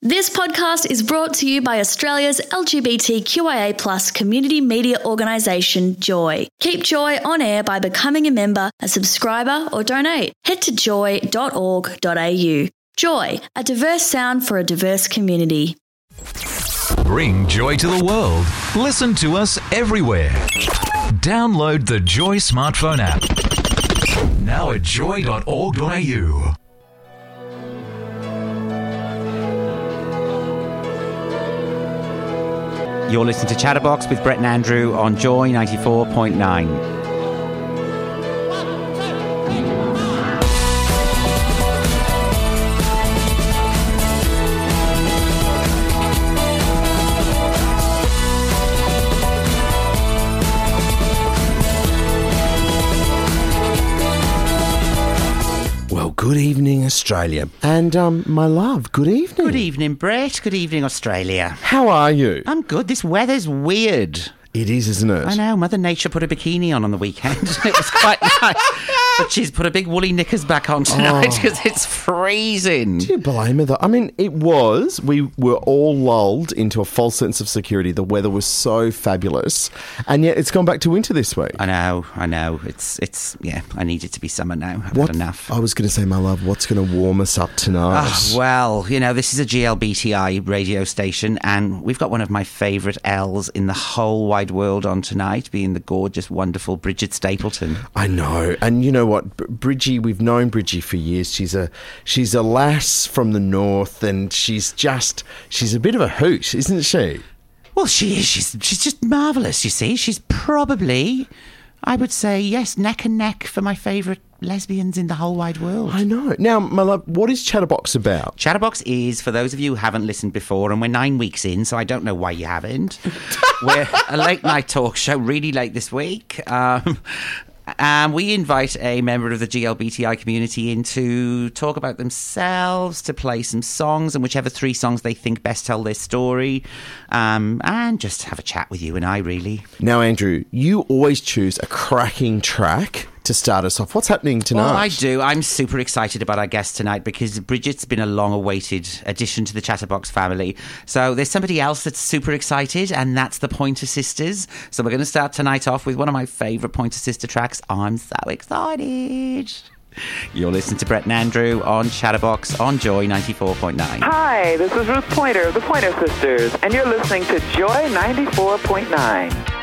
This podcast is brought to you by Australia's LGBTQIA+ community media organisation, Joy. Keep Joy on air by becoming a member, a subscriber or donate. Head to joy.org.au. Joy, a diverse sound for a diverse community. Bring joy to the world. Listen to us everywhere. Download the Joy smartphone app. Now at joy.org.au. You're listening to Chatterbox with Brett and Andrew on Joy 94.9. Good evening, Australia. And, my love, good evening. Good evening, Brett. Good evening, Australia. How are you? I'm good. This weather's weird. It is, isn't it? I know. Mother Nature put a bikini on the weekend. It was quite nice. But she's put a big woolly knickers back on tonight because it's freezing. Do you blame her, though? I mean, it was. We were all lulled into a false sense of security. The weather was so fabulous. And yet it's gone back to winter this week. I know. It's yeah, I need it to be summer now. I've had enough. I was going to say, my love, what's going to warm us up tonight? Oh, well, you know, this is a GLBTI radio station, and we've got one of my favourite L's in the whole wide world on tonight, being the gorgeous, wonderful Bridget Stapleton. I know. And you know what, Bridgie, we've known Bridgie for years. She's a lass from the north, and she's a bit of a hoot, isn't she? Well, she is. She's just marvellous, you see. She's probably, I would say, yes, neck and neck for my favourite lesbians in the whole wide world. I know. Now, my love, what is Chatterbox about? Chatterbox is, for those of you who haven't listened before, and we're 9 weeks in, so I don't know why you haven't. We're a late night talk show, really late this week. And we invite a member of the GLBTI community in to talk about themselves, to play some songs, and whichever 3 songs they think best tell their story, and just have a chat with you and I, really. Now, Andrew, you always choose a cracking track to start us off. What's happening tonight? Well, I do. I'm super excited about our guest tonight because Bridget's been a long-awaited addition to the Chatterbox family. So there's somebody else that's super excited, and that's the Pointer Sisters. So we're going to start tonight off with one of my favourite Pointer Sister tracks. I'm so excited. You're listening to Brett and Andrew on Chatterbox on Joy 94.9. Hi, this is Ruth Pointer of the Pointer Sisters, and you're listening to Joy 94.9.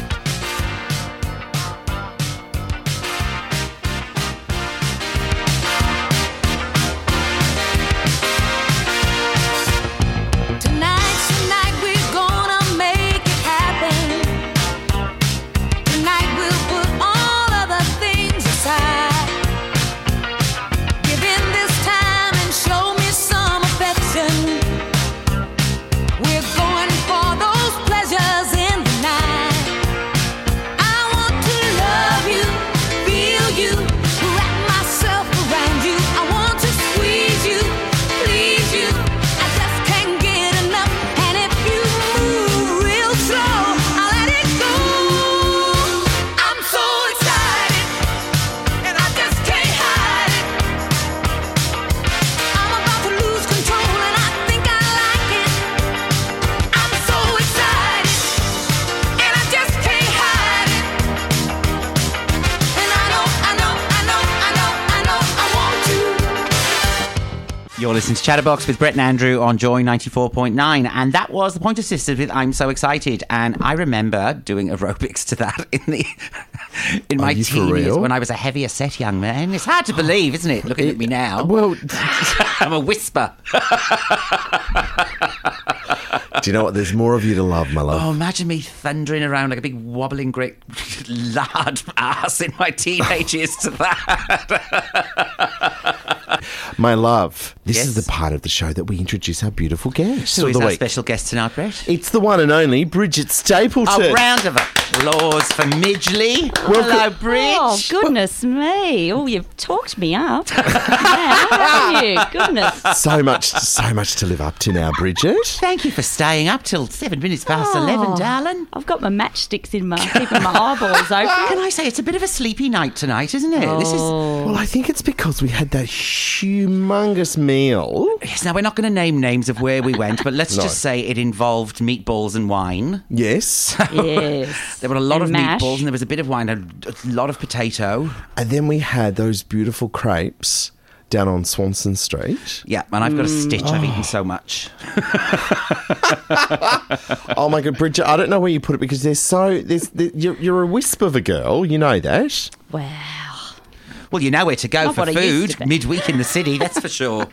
You're listening to Chatterbox with Brett and Andrew on Joy 94.9, and that was the Pointer Sisters with I'm So Excited. And I remember doing aerobics to that in my teens when I was a heavier set young man. It's hard to believe, isn't it, looking at me now? Well, I'm a whisper. Do you know what? There's more of you to love, my love. Oh, imagine me thundering around like a big wobbling great lard ass in my teenage years to that. My love, this is the part of the show that we introduce our beautiful guest. So is our special guest tonight, Brett? It's the one and only Bridget Stapleton. A round of applause for Midgley. Hello, Bridge. Oh, goodness me. Oh, you've talked me up. Yeah, how are you? Goodness. So much to live up to now, Bridget. Thank you for staying up till 7 minutes past 11, darling. I've got my matchsticks in keeping my eyeballs open. Can I say, it's a bit of a sleepy night tonight, isn't it? Oh. Well, I think it's because we had that humongous humongous meal. Yes, now we're not going to name names of where we went, but let's No. just say it involved meatballs and wine. Yes. Yes. There were a lot And of mash. meatballs and there was a bit of wine, a lot of potato. And then we had those beautiful crepes down on Swanson Street. Yeah, and I've got a stitch. I've eaten so much. Oh my God, Bridget, I don't know where you put it because you're a wisp of a girl, you know that. Wow. Well, you know where to go Not for what I used food to be. midweek in the city, that's for sure.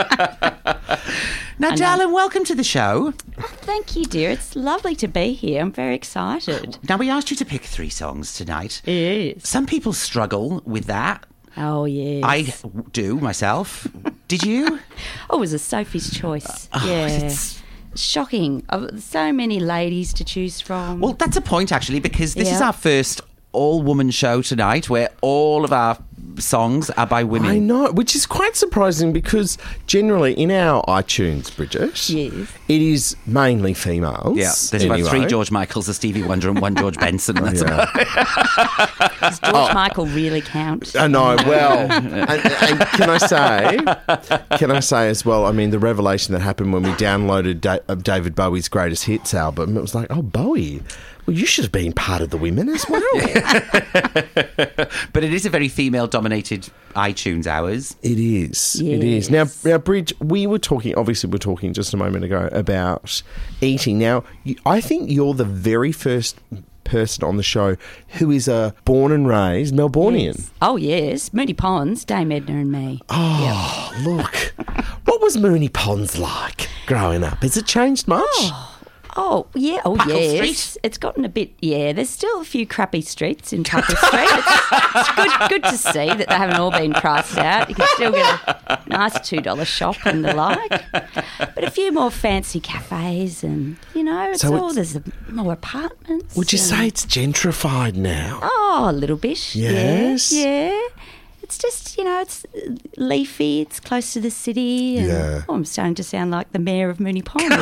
Now, darling, welcome to the show. Thank you, dear. It's lovely to be here. I'm very excited. Now, we asked you to pick 3 songs tonight. Yes. Some people struggle with that. Oh, yes. I do myself. Did you? Oh, it was a Sophie's choice. Yeah. it's- Shocking. So many ladies to choose from. Well, that's a point, actually, because this is Yeah. our first all-woman show tonight where all of our songs are by women. I know, which is quite surprising because generally in our iTunes, Bridget, Yes. it is mainly females. Yeah, there's about 3 anyway. George Michaels, a Stevie Wonder, and 1 George Benson. That's Yeah. Does George Michael really count? I know. Well, and can I say as well? I mean, the revelation that happened when we downloaded David Bowie's greatest hits album, it was like, oh, Bowie. Well, you should have been part of the women as well. But it is a very female-dominated iTunes hours. It is. It is. Now, Bridge, we were talking just a moment ago about eating. Now, I think you're the very first person on the show who is a born and raised Melbourneian. Yes. Oh, yes. Mooney Ponds, Dame Edna and me. Oh, look. What was Mooney Ponds like growing up? Has it changed much? Oh, yeah. Oh, Puckle yes. Street? It's gotten a bit, yeah. There's still a few crappy streets in Puckle Street. It's good to see that they haven't all been priced out. You can still get a nice $2 shop and the like. But a few more fancy cafes and, there's more apartments. Would you and- say it's gentrified now? Oh, a little bit. Yes? Yeah. It's just, it's leafy, it's close to the city. And, Yeah. I'm starting to sound like the mayor of Mooney Ponds.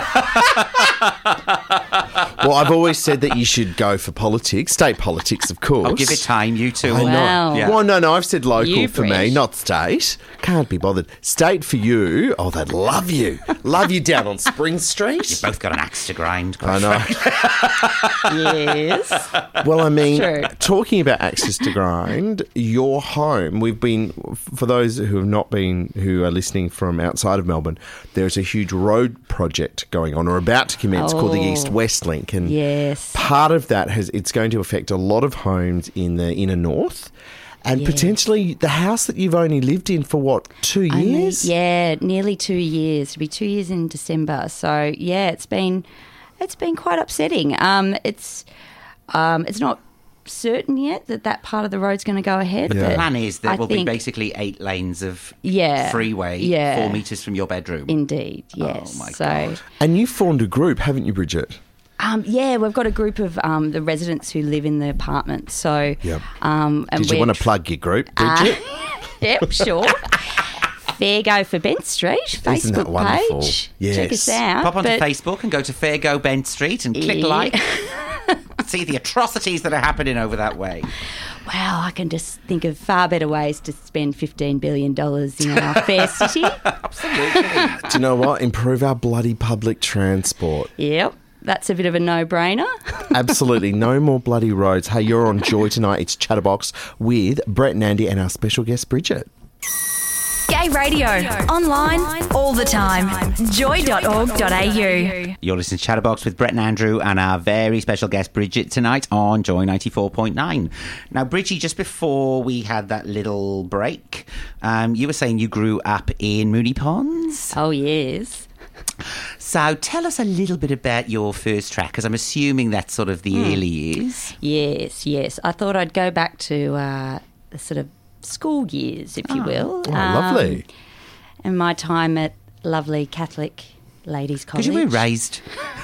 Well, I've always said that you should go for politics, state politics, of course. I'll give it time, you two. I know. Wow. Yeah. Well, no, I've said local You, for me, Bridge. not state. Can't be bothered. State for you. Oh, they'd love you. Love you down on Spring Street. Both got an axe to grind. I know. Yes. Well, I mean, True. talking about access to grind, your home, we've been, for those who have not been, who are listening from outside of Melbourne, there's a huge road project going on or about to commence called the Oh. East-West Link. And Yes. part of that it's going to affect a lot of homes in the inner north and Yes. potentially the house that you've only lived in for, what, 2 years? Nearly 2 years. It'll be 2 years in December. So yeah, it's been quite upsetting. It's not certain yet that part of the road's going to go ahead. Yeah. The But plan is there I will be think- basically 8 lanes of Yeah. freeway, Yeah. 4 metres from your bedroom. Indeed, yes. Oh, my so, God. And you formed a group, haven't you, Bridget? Yeah, we've got a group of the residents who live in the apartment. So, Yep. and Did you we're want to plug your group, Bridget? Yep, sure. Fair Go for Bent Street Facebook Isn't that wonderful? page. Yes. Check us out. Pop onto But- Facebook and go to Fair Go Bent Street and click Yeah. like. See the atrocities that are happening over that way. Wow, I can just think of far better ways to spend $15 billion in our fair city. Do you know what? Improve our bloody public transport. Yep, that's a bit of a no-brainer. Absolutely. No more bloody roads. Hey, you're on Joy tonight. It's Chatterbox with Brett and Andy and our special guest, Bridget. Gay radio. Online all the time. Joy.org.au. You're listening to Chatterbox with Brett and Andrew and our very special guest Bridget tonight on Joy 94.9. Now, Bridgie, just before we had that little break, you were saying you grew up in Mooney Ponds. Oh, yes. So tell us a little bit about your first track, because I'm assuming that's sort of the early years. Yes. I thought I'd go back to the sort of school years, if you will. Oh, lovely. And my time at lovely Catholic Ladies College. Because you were raised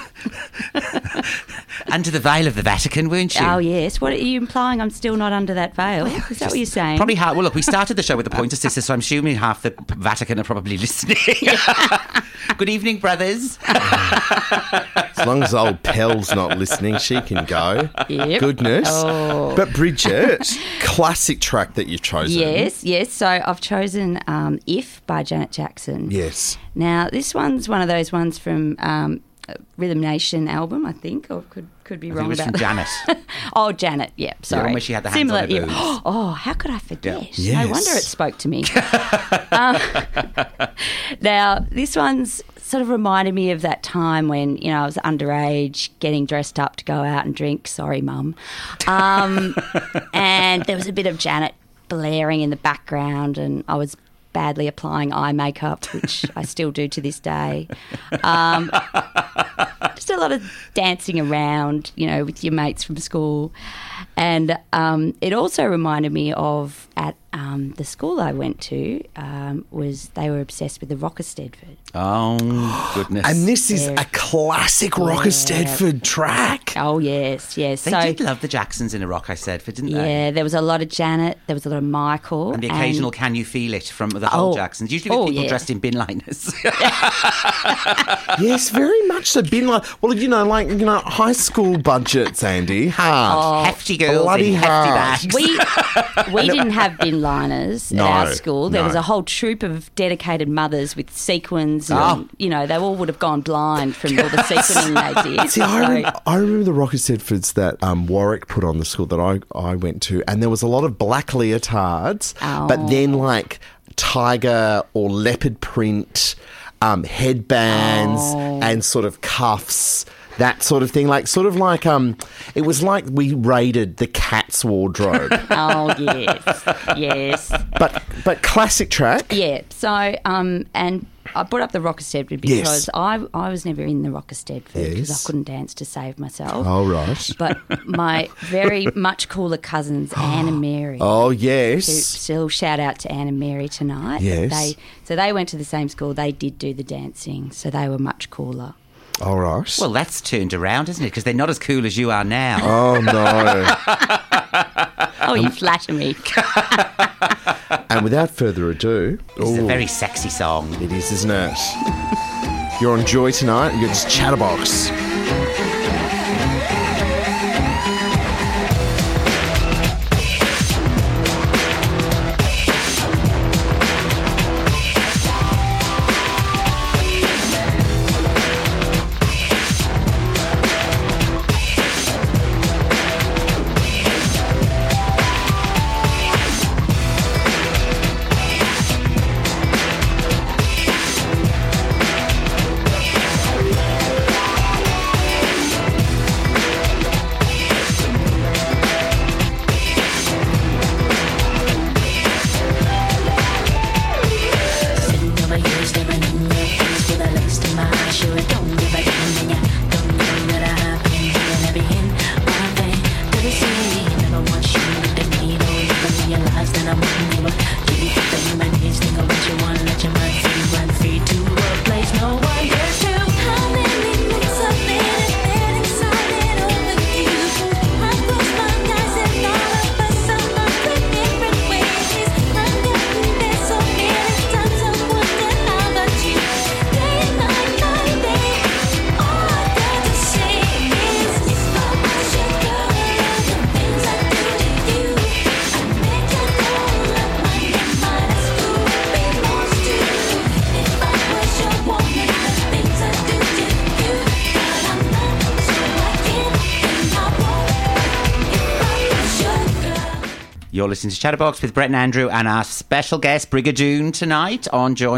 under the veil of the Vatican, weren't you? Oh, yes. What are you implying? I'm still not under that veil? Is that what you're saying? Probably half. Well, look, we started the show with the Pointer Sisters, so I'm assuming half the Vatican are probably listening. Good evening, brothers. long as old Pell's not listening, she can go. Yep. Goodness. Oh. But Bridget, classic track that you've chosen. Yes. So I've chosen If by Janet Jackson. Yes. Now, this one's one of those ones from Rhythm Nation album, I think, or could be I think wrong it was about from Janet. Oh, Janet, yeah, sorry. one where she had the hands on her boobs. Oh, how could I forget? Yeah. No Yes. wonder it spoke to me. Now, this one's sort of reminded me of that time when, I was underage, getting dressed up to go out and drink. Sorry, Mum. And there was a bit of Janet blaring in the background, and I was badly applying eye makeup, which I still do to this day. Just a lot of dancing around, with your mates from school. And it also reminded me of at the school I went to, they were obsessed with the Rocker Stedford. Oh, goodness. And this is a classic Rocker Stedford track. Oh, yes. They So, did love the Jacksons in a Rock I Stedford, didn't they? yeah, there was a lot of Janet, there was a lot of Michael. And the occasional Can You Feel It from the whole Jacksons. Usually with people dressed in bin liners. Yes, very much so. Been like, high school budgets, Andy. Hard. Hefty girls Bloody in hefty hard. bags. We didn't have bin liners No, at our school. There no. was a whole troop of dedicated mothers with sequins. Oh. And, they all would have gone blind from all the sequining they did. See, I remember the Rocker Stedfords that Warwick put on the school that I went to, and there was a lot of black leotards, but then like tiger or leopard print headbands and sort of cuffs. That sort of thing, it was like we raided the Cat's wardrobe. Oh, yes. But classic track. Yeah. So, and I brought up the Rocker Stedford because I was never in the Rocker Stedford because Yes. I couldn't dance to save myself. Oh, right. But my very much cooler cousins, Anne and Mary. Oh, Who yes. still shout out to Anne and Mary tonight. Yes. They went to the same school. They did do the dancing, so they were much cooler. All right. Well, that's turned around, isn't it? Because they're not as cool as you are now. Oh, no. Oh, you flatter me. And without further ado... It's a very sexy song. It is, isn't it? You're on Joy tonight. You're just Chatterbox. You're listening to Chatterbox with Brett and Andrew and our special guest, Brigadoon, tonight on Joy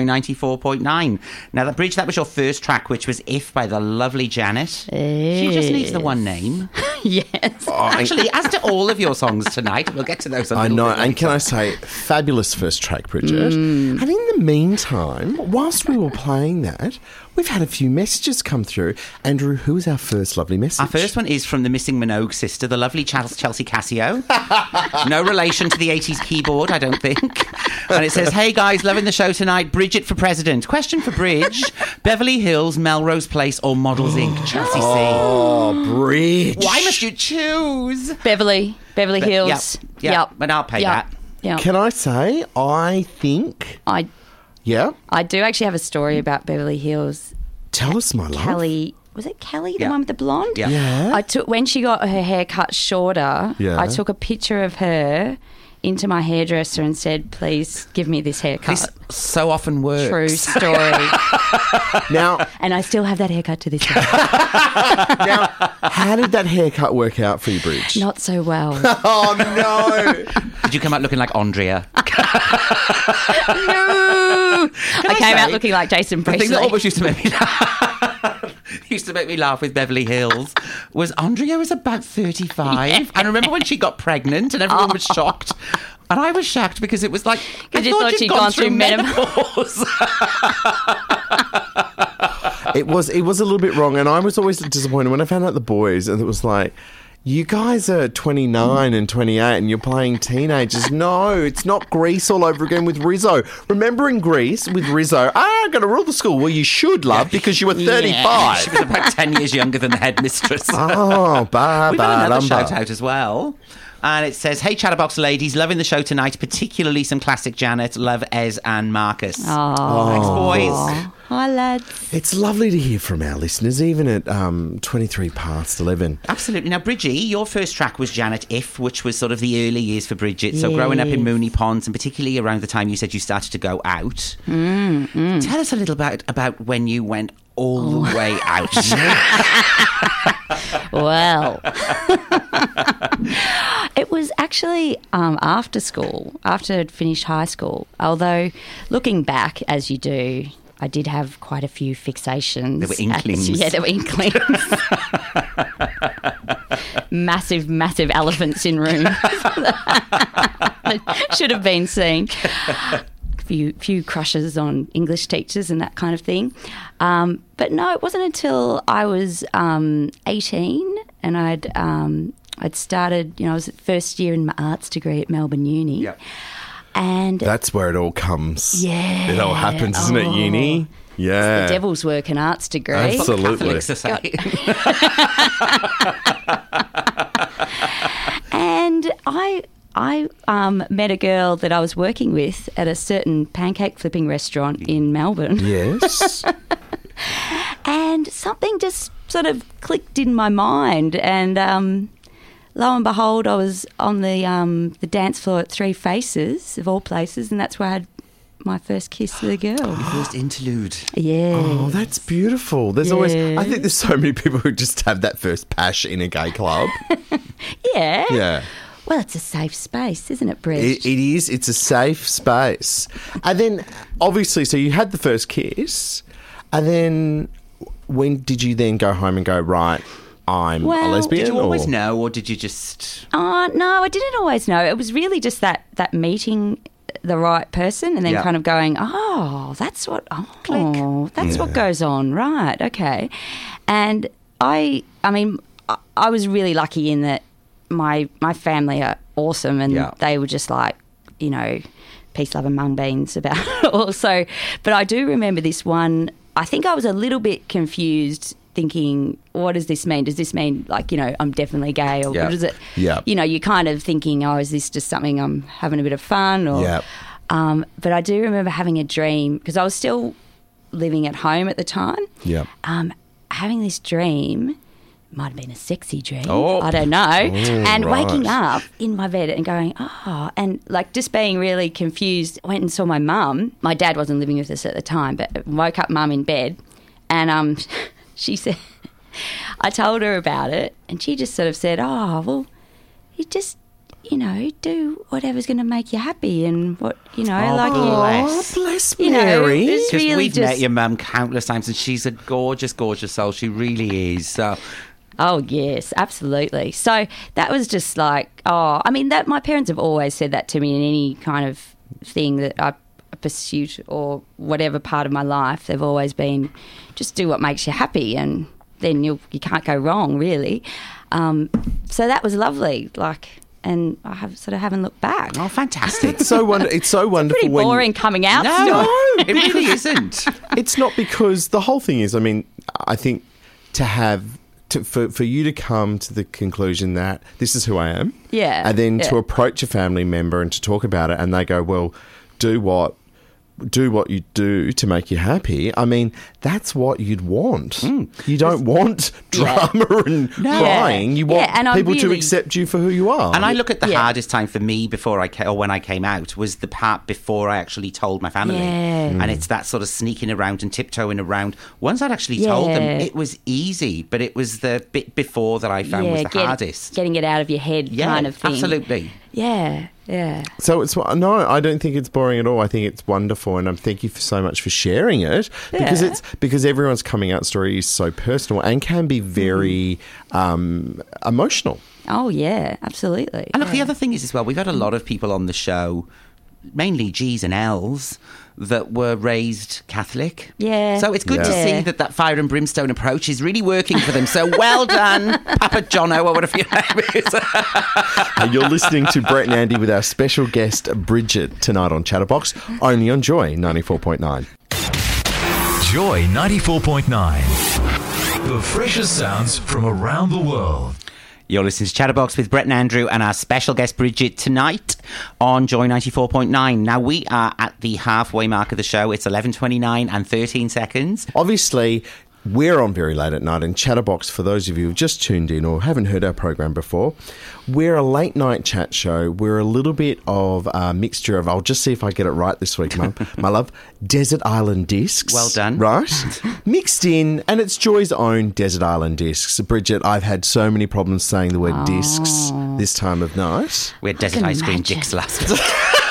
94.9. Now, Bridge, that was your first track, which was If by the lovely Janet. She just needs the one name. Yes. Actually, as to all of your songs tonight, we'll get to those a I little know, bit and can later. I say, fabulous first track, Bridget. And in the meantime, whilst we were playing that, we've had a few messages come through. Andrew, who is our first lovely message? Our first one is from the missing Minogue sister, the lovely Chelsea Cassio. No relation to the 80s keyboard, I don't think. And it says, hey guys, loving the show tonight. Bridget for president. Question for Bridge. Beverly Hills, Melrose Place or Models Inc? Chelsea C. Oh, Bridge. Why must you choose? Beverly Hills. Yep. But I'll pay that. Yep. Can I say, I think... I Yeah? do actually have a story about Beverly Hills. Tell us, my love. Kelly was it Kelly, the Yeah. one with the blonde? Yeah. Yeah. I took when she got her hair cut shorter. Yeah. I took a picture of her into my hairdresser and said, "Please give me this haircut." This so often works. True story. Now, And I still have that haircut to this day. how did that haircut work out for you, Bridge? Not so well. Oh, no. Did you come out looking like Andrea? No. I came out say, looking like Jason The thing Priestley. that always used to make me laugh with Beverly Hills was Andrea was about 35. And remember when she got pregnant and everyone was shocked? And I was shocked because it was like, I you thought you'd she'd gone through menopause. It was a little bit wrong, and I was always disappointed when I found out the boys, and it was like, you guys are 29 and 28 and you're playing teenagers. No, it's not Grease all over again with Rizzo. Remember in Grease with Rizzo, I'm going to rule the school. Well, you should, love, because you were 35. She was about 10 years younger than the headmistress. Oh, We've had another ba-ba-dum-ba. shout out as well. And it says, "Hey, Chatterbox ladies, loving the show tonight, particularly some classic Janet. Love Ez and Marcus." Thanks, boys. Hi, lads. It's lovely to hear from our listeners, even at 23 past 11. Absolutely. Now, Bridgie, your first track was Janet If, which was sort of the early years for Bridget. So growing up in Mooney Ponds, and particularly around the time you said you started to go out. Tell us a little about when you went all the way out. Well, it was actually after school, after I'd finished high school. Although, looking back, as you do, I did have quite a few fixations. There were inklings. Yeah, there were inklings. massive elephants in rooms that should have been seen. Few crushes on English teachers and that kind of thing. But no, it wasn't until I was 18 and I'd started, I was at first year in my arts degree at Melbourne Uni. Yep. And That's where it all comes. Yeah. It all happens, isn't it, uni? Yeah. the devil's work, an arts degree. Absolutely. Catholics are saying. And I met a girl that I was working with at a certain pancake flipping restaurant in Melbourne. Yes. And something just sort of clicked in my mind. And lo and behold, I was on the dance floor at Three Faces, of all places, and that's where I had my first kiss with a girl. First interlude. Yeah. Oh, that's beautiful. There's always, Yeah. I think there's so many people who just have that first pash in a gay club. Yeah. Yeah. Well, it's a safe space, isn't it, Brett? It is. It's a safe space. And then, obviously, so you had the first kiss, and then when did you then go home and go, right, I'm a Well, lesbian? Did you always or? know, or did you just... No, I didn't always know. It was really just that meeting the right person and then Yeah. kind of going, that's what goes on. Right. Okay. And I mean, I was really lucky in that my family are awesome and Yeah. they were just like, peace, love and mung beans about it all. So, but I do remember this one, I think I was a little bit confused thinking, what does this mean? Does this mean like, I'm definitely gay or Yeah. what is it? Yeah. You're kind of thinking, is this just something I'm having a bit of fun? Or, Yeah. but I do remember having a dream because I was still living at home at the time. Yeah. Having this dream, might have been a sexy dream. Oh. I don't know. And right. waking up in my bed and going, and like just being really confused. I went and saw my mum. My dad wasn't living with us at the time, but woke up mum in bed and she said, I told her about it and she just sort of said, well, you just, do whatever's going to make you happy and what, bless. Oh, bless you know, Mary. it's Because really we've met just- your mum countless times, and she's a gorgeous, gorgeous soul. She really is. So, Oh, yes, absolutely. So that was just like, that my parents have always said that to me in any kind of thing that I pursued or whatever part of my life. They've always been, just do what makes you happy and then you can't go wrong, really. So that was lovely, and I haven't looked back. oh, fantastic. It's so wonderful. Pretty when boring coming out No, story. it really isn't. It's not, because the whole thing is, I think for you to come to the conclusion that this is who I am, Yeah, and then yeah. to approach a family member and to talk about it, and they go, well, do what do what you do to make you happy, I mean, that's what you'd want. You don't want drama and crying. You want and people to really- accept you for who you are. And I look at the hardest time for me when I came out was the part before I actually told my family. And it's that sort of sneaking around and tiptoeing around. Once I'd actually told them, it was easy, but it was the bit before that I found was the hardest. Getting it out of your head kind of thing. Absolutely. Yeah. So no, I don't think it's boring at all. I think it's wonderful, and thank you so much for sharing it because everyone's coming out story is so personal and can be very emotional. Oh yeah, absolutely. And look, the other thing is as well, we've had a lot of people on the show, mainly G's and L's, that were raised Catholic. Yeah. So it's good to see that fire and brimstone approach is really working for them. So well done, Papa Jono, or whatever your name is. You're listening to Brett and Andy with our special guest Bridget tonight on Chatterbox, only on Joy 94.9. Joy 94.9. The freshest sounds from around the world. You're listening to Chatterbox with Brett and Andrew and our special guest Bridget tonight on Joy 94.9. Now, we are at the halfway mark of the show. It's 11:29 and 13 seconds. Obviously, we're on very late at night, and Chatterbox, for those of you who've just tuned in or haven't heard our program before, we're a late night chat show. We're a little bit of a mixture of, I'll just see if I get it right this week, Mum, my love, Desert Island Discs. Well done. Right? Mixed in, and it's Joy's own Desert Island Discs. Bridget, I've had so many problems saying the word discs this time of night. We had desert ice cream dicks last week.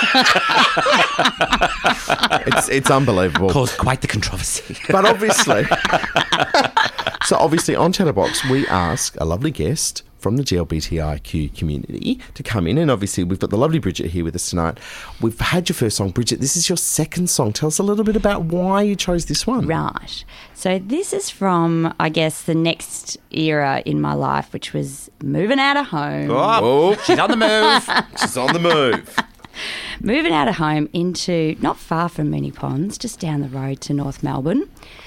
It's unbelievable. Caused quite the controversy. But obviously, on Chatterbox, we ask a lovely guest from the GLBTIQ community to come in. And obviously, we've got the lovely Bridget here with us tonight. We've had your first song. Bridget, this is your second song. Tell us a little bit about why you chose this one. Right. So this is from, I guess, the next era in my life, which was moving out of home. Oh, she's on the move. She's on the move. Moving out of home into not far from Moonee Ponds, just down the road to North Melbourne.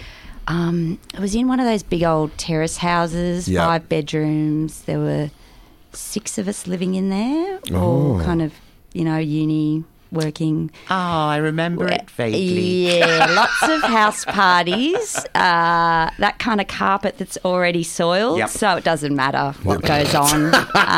I was in one of those big old terrace houses, 5 bedrooms. There were 6 of us living in there, all kind of, uni working. Oh, I remember it vaguely. Yeah, lots of house parties, that kind of carpet that's already soiled, so it doesn't matter what goes on.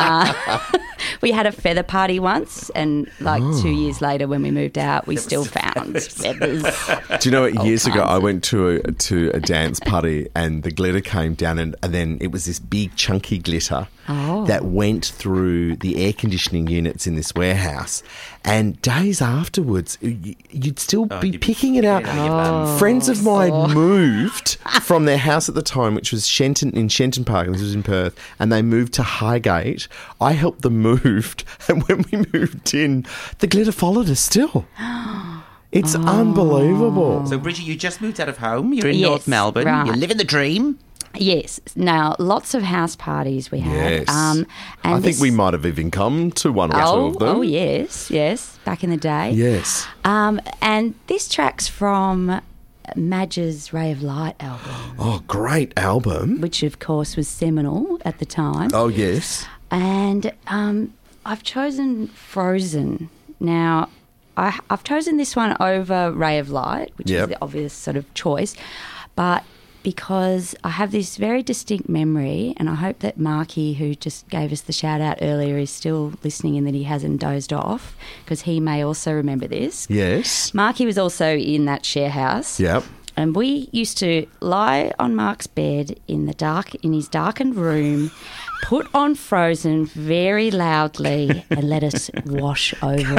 We had a feather party once, and 2 years later when we moved out, we still found feathers. Do you know what? Years ago, I went to a dance party, and the glitter came down, and then it was this big chunky glitter that went through the air conditioning units in this warehouse. And days afterwards, you'd still be picking it out. Friends of mine moved from their house at the time, which was Shenton Park, and this was in Perth, and they moved to Highgate. I helped them move, and when we moved in, the glitter followed us still. It's unbelievable. So, Bridget, you just moved out of home. You're in North Melbourne. Right. You're living the dream. Yes. Now, lots of house parties we had. Yes. And I think we might have even come to one or two of them. Oh, yes. Back in the day. Yes. And this track's from Madge's Ray of Light album. Oh, great album. Which, of course, was seminal at the time. Oh, yes. And I've chosen Frozen. Now, I've chosen this one over Ray of Light, which is the obvious sort of choice. But because I have this very distinct memory, and I hope that Marky, who just gave us the shout out earlier, is still listening and that he hasn't dozed off, because he may also remember this. Yes. Marky was also in that share house. Yep. And we used to lie on Mark's bed in his darkened room, put on Frozen very loudly, and let us wash over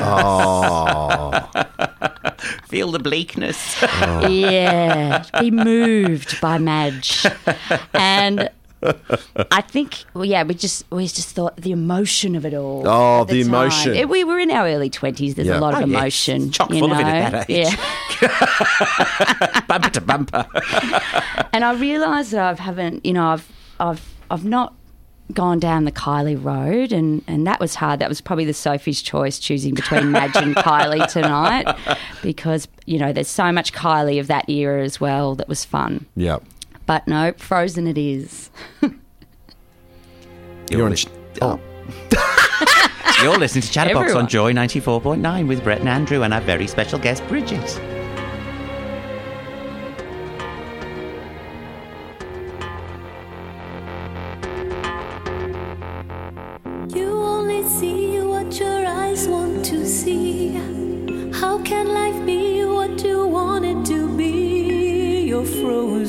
us. Feel the bleakness. Yeah, be moved by Madge. And I think, we just thought the emotion of it all. Oh, at the time. emotion. We were in our early 20s. There's a lot of emotion. Yes. Chock full of it at that age. Yeah. Bumper to bumper. And I realised that I've not gone down the Kylie road, and that was hard. That was probably the Sophie's choice, choosing between Madge and Kylie tonight, because there's so much Kylie of that era as well that was fun. Yeah. But no, Frozen it is. You're listening to Chatterbox Everyone. on Joy 94.9 with Brett and Andrew and our very special guest Bridget.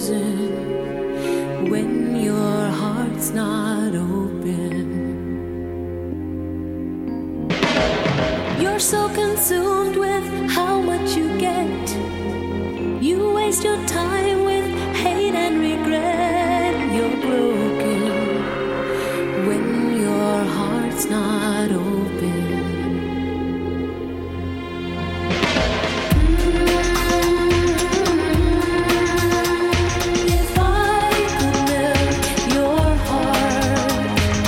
frozen when your heart's not open. You're so consumed with how much you get. You waste your time with hate and regret. You're broken when your heart's not open. If I could melt your heart,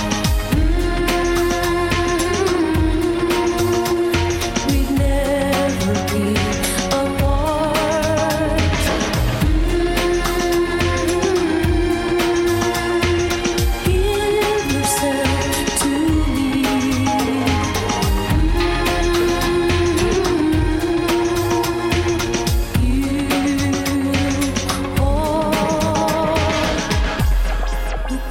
we'd never be apart. Give yourself to me. You are the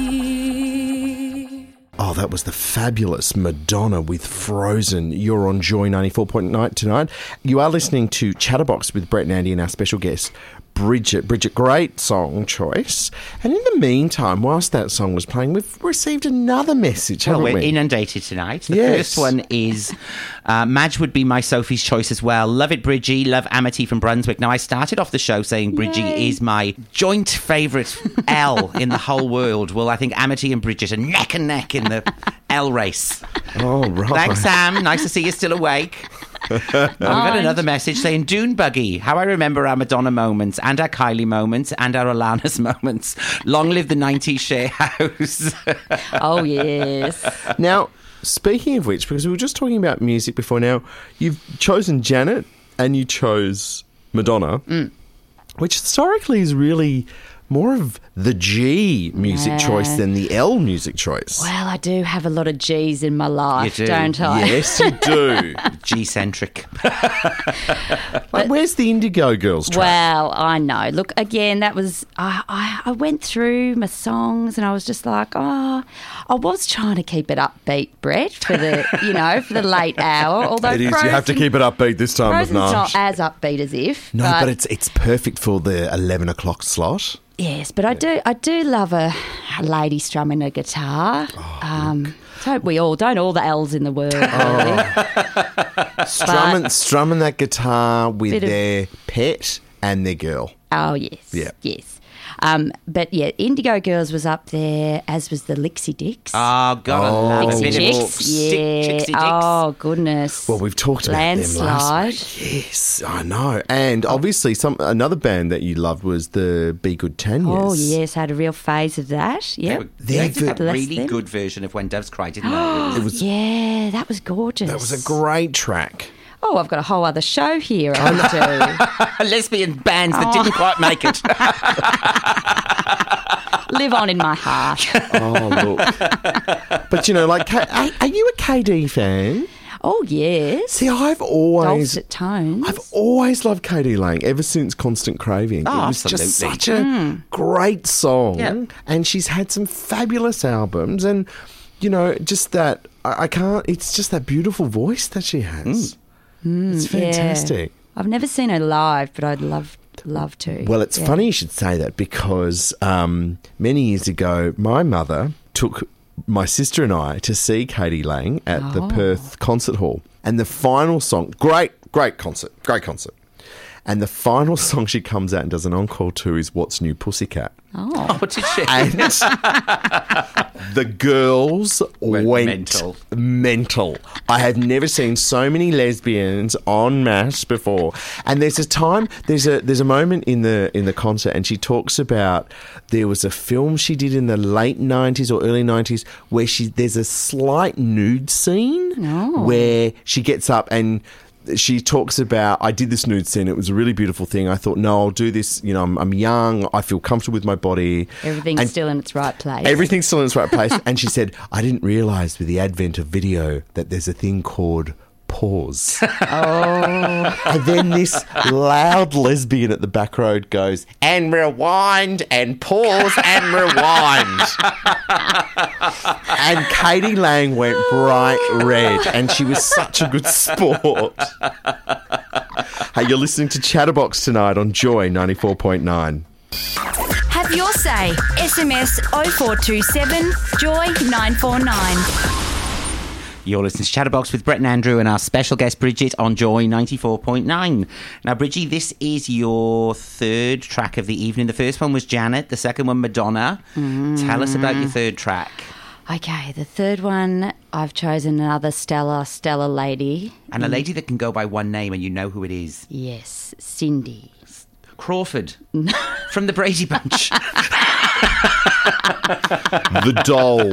key. Oh, that was the fabulous Madonna with Frozen. You're on Joy 94.9 tonight. You are listening to Chatterbox with Brett and Andy and our special guest, Bridget. Bridget, great song choice. And in the meantime, whilst that song was playing, we've received another message, Well, haven't we're we? inundated tonight. The Yes. first one is Madge would be my Sophie's choice as well. Love it, Bridgie. Love Amity from Brunswick. Now, I started off the show saying Bridgie is my joint favourite L in the whole world. Well, I think Amity and Bridget are neck and neck in the L race. Oh, right. Thanks, Sam. Nice to see you still awake. We've had another message saying Dune Buggy, how I remember our Madonna moments and our Kylie moments and our Alanis moments. Long live the 90s share house. Oh, yes. Now, speaking of which, because we were just talking about music before now, you've chosen Janet and you chose Madonna, which historically is really more of the G music Yeah. choice than the L music choice. Well, I do have a lot of G's in my life, You do. don't I? Yes, you do. G-centric. Like, where's the Indigo Girls track? Well, I know. Look, again, that was I went through my songs and I was just like, I was trying to keep it upbeat, Brett, for the for the late hour. Although It is. You have to keep it upbeat this time of Frozen's night. not as upbeat as if. No, but it's perfect for the 11 o'clock slot. Yes, but I do love a lady strumming a guitar. Don't we all? Don't all the L's in the world, really? Strumming that guitar with Bit of- their pet and their girl. Oh, yes. Yeah. Yes. But yeah, Indigo Girls was up there, as was the Lixie Dicks. Oh, God, I love a Lixie bit of Chicks. Chicksy Dicks. Oh, goodness. Well, we've talked about them Landslide. last week. Yes, I know. And obviously, another band that you loved was the Be Good Tanyas. Oh, yes, had a real phase of that. Yep. They did a Bless really them. good version of When Doves Cry, didn't they? It was. Yeah, that was gorgeous. That was a great track. Oh, I've got a whole other show here I can Lesbian bands that didn't quite make it. do. Live on in my heart. Oh, look. But, are you a KD fan? Oh, yes. See, I've always Dulcet tones. loved KD Lang ever since Constant Craving. Oh, it was just absolutely. such a great song. Yeah. And she's had some fabulous albums. And, just that, I can't, it's just that beautiful voice that she has. It's fantastic. Yeah. I've never seen her live, but I'd love to. Well, it's Yeah. funny you should say that because many years ago, my mother took my sister and I to see Katie Lang at the Perth Concert Hall. And the final song, great concert. And the final song she comes out and does an encore to is What's New Pussycat. Oh, did she? And the girls went mental. I have never seen so many lesbians en masse before. And there's a moment in the concert, and she talks about there was a film she did in the late 90s or early 90s where there's a slight nude scene where she gets up and she talks about, I did this nude scene. It was a really beautiful thing. I thought, no, I'll do this. I'm young. I feel comfortable with my body. Everything's still in its right place. Everything's still in its right place. And she said, I didn't realise with the advent of video that there's a thing called pause. And then this loud lesbian at the back road goes, and rewind, and pause, and rewind. And Katie Lang went bright red, and she was such a good sport. Hey, you're listening to Chatterbox tonight on Joy 94.9. Have your say. SMS 0427 Joy 949. You're listening to Chatterbox with Brett and Andrew and our special guest Bridget on Joy 94.9. Now, Bridgie, this is your third track of the evening. The first one was Janet, the second one Madonna. Tell us about your third track. Okay, the third one, I've chosen another stellar lady. And a lady that can go by one name and you know who it is. Yes, Cindy Crawford from the Brady Bunch. The doll.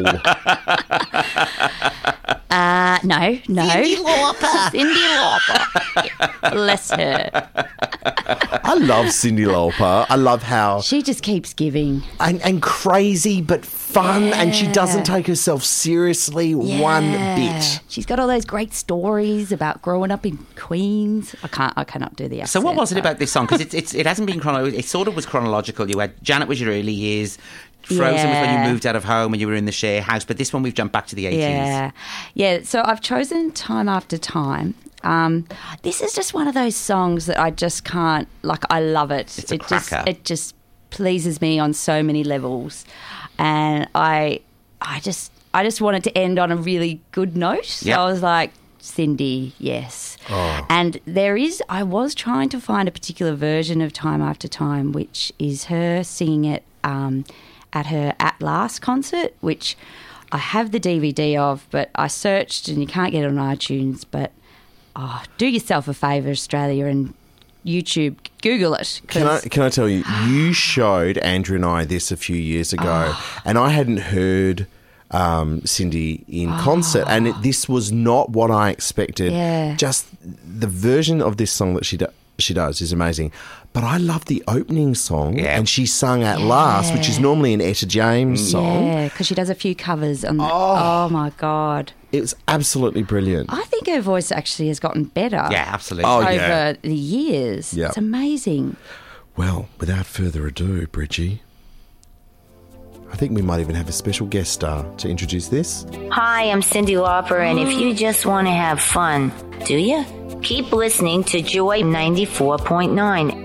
No. Cyndi Lauper. Cyndi Lauper. Yeah, bless her. I love Cyndi Lauper. I love how... She just keeps giving. And crazy but fun, and she doesn't take herself seriously one bit. She's got all those great stories about growing up in Queens. I cannot do the accent. So what was it about this song? Because it hasn't been chronological. It sort of was chronological. You had Janet was your early years. Frozen was when you moved out of home and you were in the share house. But this one we've jumped back to the 80s. Yeah. So I've chosen Time After Time. This is just one of those songs that I just can't, like, I love it. It's a cracker. It just pleases me on so many levels. And I just wanted to end on a really good note. So I was like, Cindy, yes. Oh. And I was trying to find a particular version of Time After Time, which is her singing it at her At Last concert, which I have the DVD of, but I searched and you can't get it on iTunes. But do yourself a favour, Australia, and YouTube, Google it. Can I tell you, you showed Andrew and I this a few years ago, and I hadn't heard Cindy in concert, and this was not what I expected. Yeah. Just the version of this song that she does is amazing. But I love the opening song, and she sung At Last, which is normally an Etta James song. Yeah, because she does a few covers on oh my God. It was absolutely brilliant. I think her voice actually has gotten better. Yeah, absolutely. Over the years. Yeah. It's amazing. Well, without further ado, Bridgie, I think we might even have a special guest star to introduce this. Hi, I'm Cyndi Lauper, and if you just want to have fun, do you? Keep listening to Joy 94.9.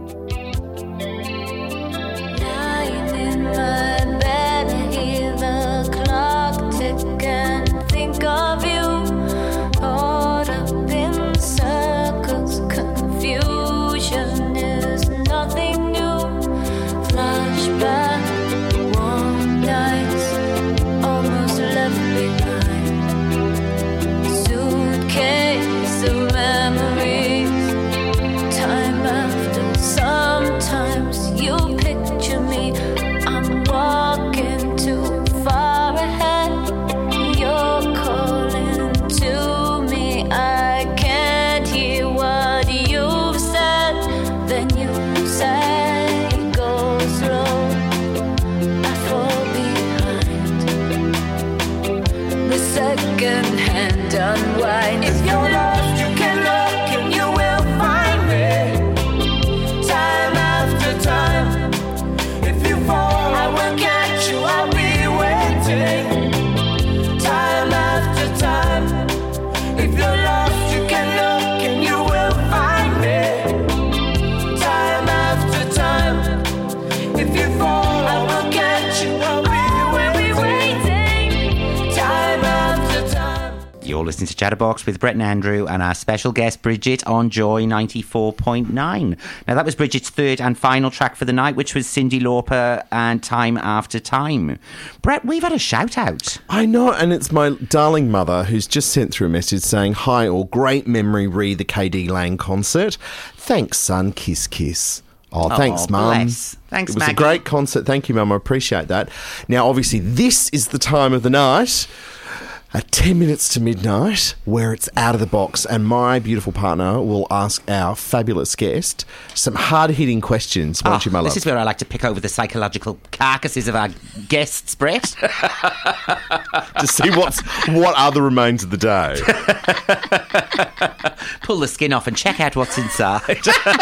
Lying in my bed, I hear the clock tick and think of you. Caught up in circles, confusion is nothing new. Flashback, warm nights, almost left behind. Suitcase of memories, time after. Sometimes you picture me, I'm walking too far ahead. You're calling to me, I can't hear what you've said. Then you say, go slow, I fall behind. The second hand unwind. If you're lost, you can look and you will find me. Time after time. If you fall, I will catch you, I'll be waiting. Time after time. If you're lost, you can look and you will find me. Time after time. If you fall, I will catch you, I'll be waiting. Time after time. You're listening to Chatterbox with Brett and Andrew and our special guest Bridget on Joy 94.9. Now that was Bridget's third and final track for the night, which was Cyndi Lauper and Time After Time. Brett, we've had a shout out. I know, and it's my darling mother who's just sent through a message saying, "Hi all, great memory re the KD Lang concert. Thanks, son, kiss kiss." Oh, thanks, Mum. Bless. Thanks, It was Maggie. a great concert. Thank you, Mum. I appreciate that. Now, obviously, this is the time of the night at 10 minutes to midnight where it's out of the box, and my beautiful partner will ask our fabulous guest some hard-hitting questions, won't you, my love? This is where I like to pick over the psychological carcasses of our guests, Brett. To see what are the remains of the day. Pull the skin off and check out what's inside.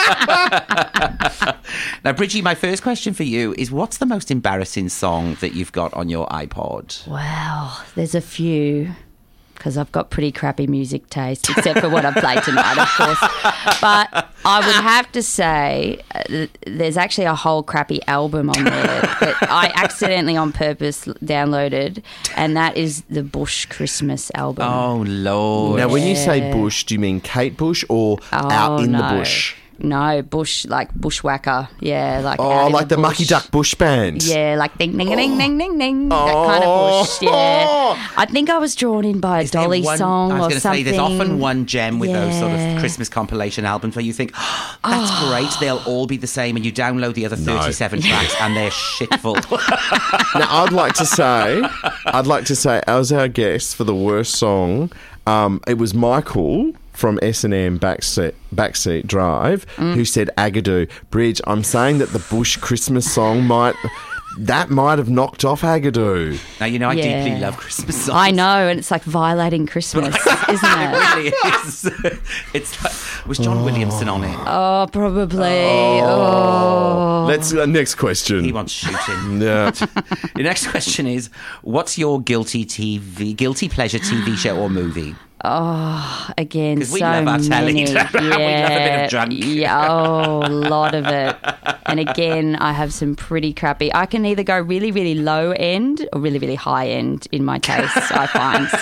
Now, Bridgie, my first question for you is, what's the most embarrassing song that you've got on your iPod? Well, there's a few. because I've got pretty crappy music taste, except for what I played tonight, of course. But I would have to say there's actually a whole crappy album on there that I accidentally on purpose downloaded, and that is the Bush Christmas album. Oh, Lord. Now, when you say bush, do you mean Kate Bush or out in the bush? No, bush, like bushwhacker. Yeah, like Oh, out in like the bush. Mucky Duck Bush Band. Yeah, like ding, ding, ding, ding, ding, ding. That kind of bush, yeah. I think I was drawn in by a Is there Dolly one- song I was or going to something. say, there's often one gem with those sort Yeah. of Christmas compilation albums where you think, oh, that's great, they'll all be the same, and you download the other 37 tracks and they're shitful. Now, I'd like to say, as our guest for the worst song, it was Michael from S&M Backseat Drive who said Agadoo. Bridge, I'm saying that the Bush Christmas song might have knocked off Agadoo. Now, you know, I Yeah. deeply love Christmas songs. I know, and it's like violating Christmas, isn't It it? really is. It's like, was John Williamson on it? Oh, probably. Oh. Let's next question. He wants shooting. Yeah. The next question is, what's your guilty pleasure TV show or movie? Again, 'Cause we so love our telly, many. don't we? We love a bit of junk. Yeah, oh, a lot of it. And again, I have some pretty crappy. I can either go really, really low end or really, really high end in my tastes, I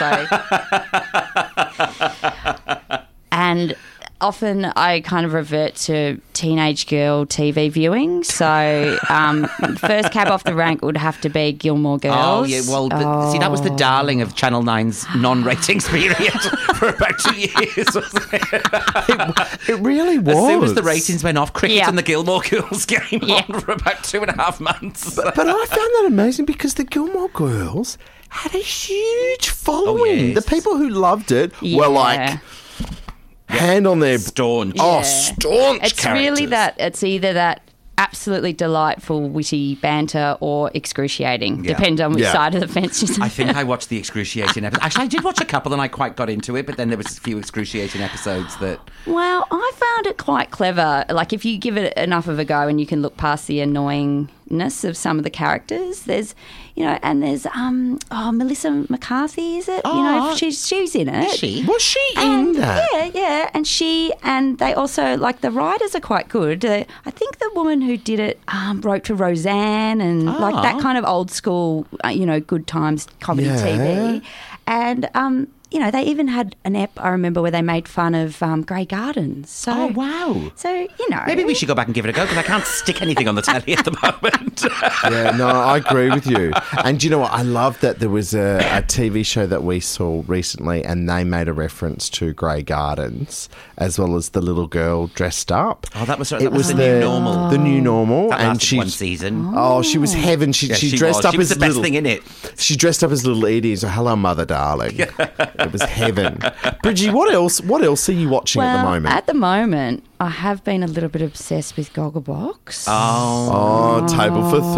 find. So, and often I kind of revert to teenage girl TV viewing. So, first cab off the rank would have to be Gilmore Girls. Oh, yeah. Well, see, that was the darling of Channel 9's non-ratings period for about 2 years, wasn't it? It really was. As soon as the ratings went off, cricket Yeah. and the Gilmore Girls came on for about 2.5 months. But I found that amazing because the Gilmore Girls had a huge following. yes. The people who loved it were Yeah. like hand on their Staunch. Oh, staunch It's really characters. that. It's either that absolutely delightful, witty banter or excruciating. Yeah. Depends on which Yeah. side of the fence you're I think I watched the excruciating episode. Actually, I did watch a couple and I quite got into it, but then there was a few excruciating episodes that... Well, I found it quite clever. Like, if you give it enough of a go and you can look past the annoyingness of some of the characters, there's, you know, and there's Melissa McCarthy, is it? You know, she's in it. Is she? Was she in that? Yeah, and they also, like, the writers are quite good. I think the woman who did it wrote for Roseanne and like that kind of old school, good times comedy Yeah. TV. And you know, they even had an ep, I remember, where they made fun of Grey Gardens. So, Oh, wow. So, you know. Maybe we should go back and give it a go, because I can't stick anything on the telly at the moment. Yeah, no, I agree with you. And do you know what? I love that there was a TV show that we saw recently and they made a reference to Grey Gardens as well as the little girl dressed up. Oh, that was the new normal. The new normal. That and lasted she one season. Oh, she was heaven. She dressed up She was as the best little, thing in it. She dressed up as little Edie. So, hello, mother, darling. It was heaven. Bridgie, what else are you watching at the moment? At the moment, I have been a little bit obsessed with Gogglebox. Oh, table for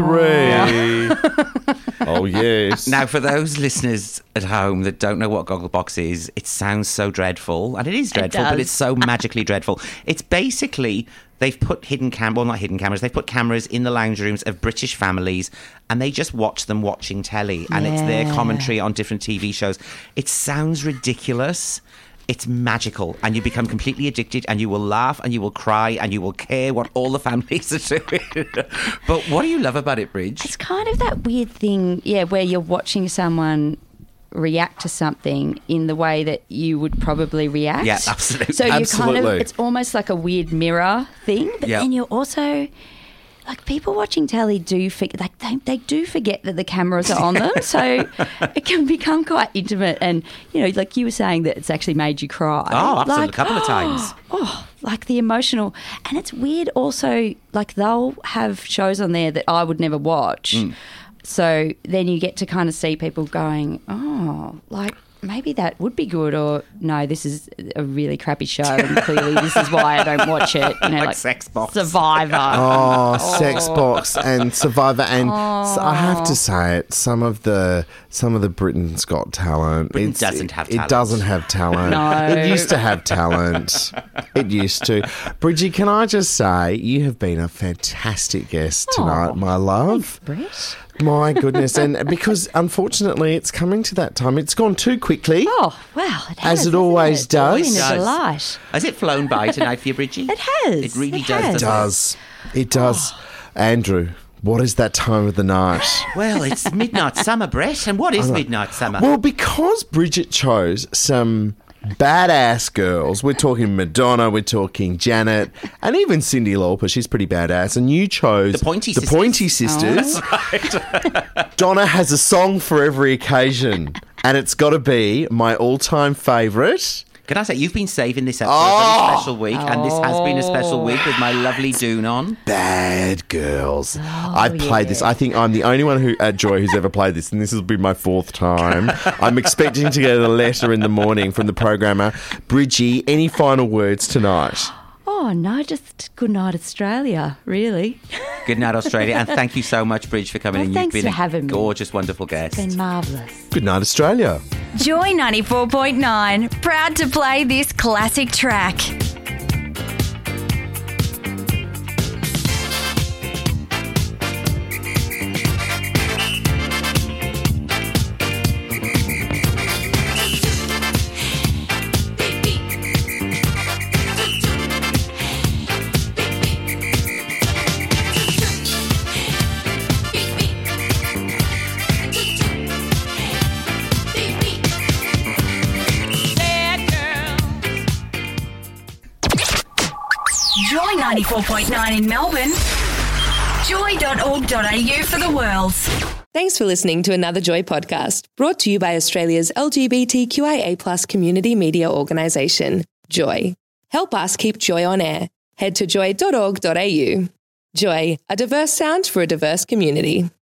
three. Oh, yes. Now, for those listeners at home that don't know what Gogglebox is, it sounds so dreadful. And it is dreadful, but does. it's so magically dreadful. It's basically, they've put they've put cameras in the lounge rooms of British families and they just watch them watching telly. And it's their Yeah. commentary on different TV shows. It sounds ridiculous. It's magical, and you become completely addicted, and you will laugh, and you will cry, and you will care what all the families are doing. But what do you love about it, Bridge? It's kind of that weird thing, where you're watching someone react to something in the way that you would probably react. Yeah, absolutely. So you Absolutely. it's almost like a weird mirror thing, but Yeah. then you're also... Like, people watching telly do forget, they do forget that the cameras are on them, so it can become quite intimate. And, you know, like you were saying, that it's actually made you cry. Oh, absolutely, Like, a couple of times. Oh, like the emotional. And it's weird also, like they'll have shows on there that I would never watch. So then you get to kind of see people going, oh, like, maybe that would be good, or no, this is a really crappy show and clearly this is why I don't watch it. You know, Like Sex Box. Survivor. Oh, Sex Box and Survivor, and I have to say it. Some of the Britain's Got Talent. Britain doesn't have It talent. doesn't have talent. No. It used to have talent. It used to. Bridgie, can I just say you have been a fantastic guest tonight, my love. Brett. My goodness. And because, unfortunately, it's coming to that time. It's gone too quickly. Oh, wow. It has, As it always does. It's been a Does. delight. Has it flown by tonight for you, Bridgie? It has. It really It does. has. It does. Andrew, what is that time of the night? Well, it's midnight summer, Brett. And what is midnight summer? Well, because Bridget chose some badass girls, we're talking Madonna, we're talking Janet, and even Cyndi Lauper, she's pretty badass, and you chose The Pointy the Sisters. Pointy Sisters. Donna has a song for every occasion, and it's got to be my all-time favourite. Can I say, you've been saving this up for a very special week, and this has been a special week with my lovely Dune on. Bad Girls. I've played this. I think I'm the only one who at Joy who's ever played this, and this will be my 4th time. I'm expecting to get a letter in the morning from the programmer. Bridgie, any final words tonight? Oh, no, just good night, Australia, really. Good night, Australia, and thank you so much, Bridge, for coming Well, in. thanks You've been for having a me. gorgeous, wonderful guest. It's been marvellous. Good night, Australia. Joy 94.9, proud to play this classic track. Joy 94.9 in Melbourne. Joy.org.au for the world. Thanks for listening to another Joy podcast, brought to you by Australia's LGBTQIA+ community media organisation, Joy. Help us keep Joy on air. Head to joy.org.au. Joy, a diverse sound for a diverse community.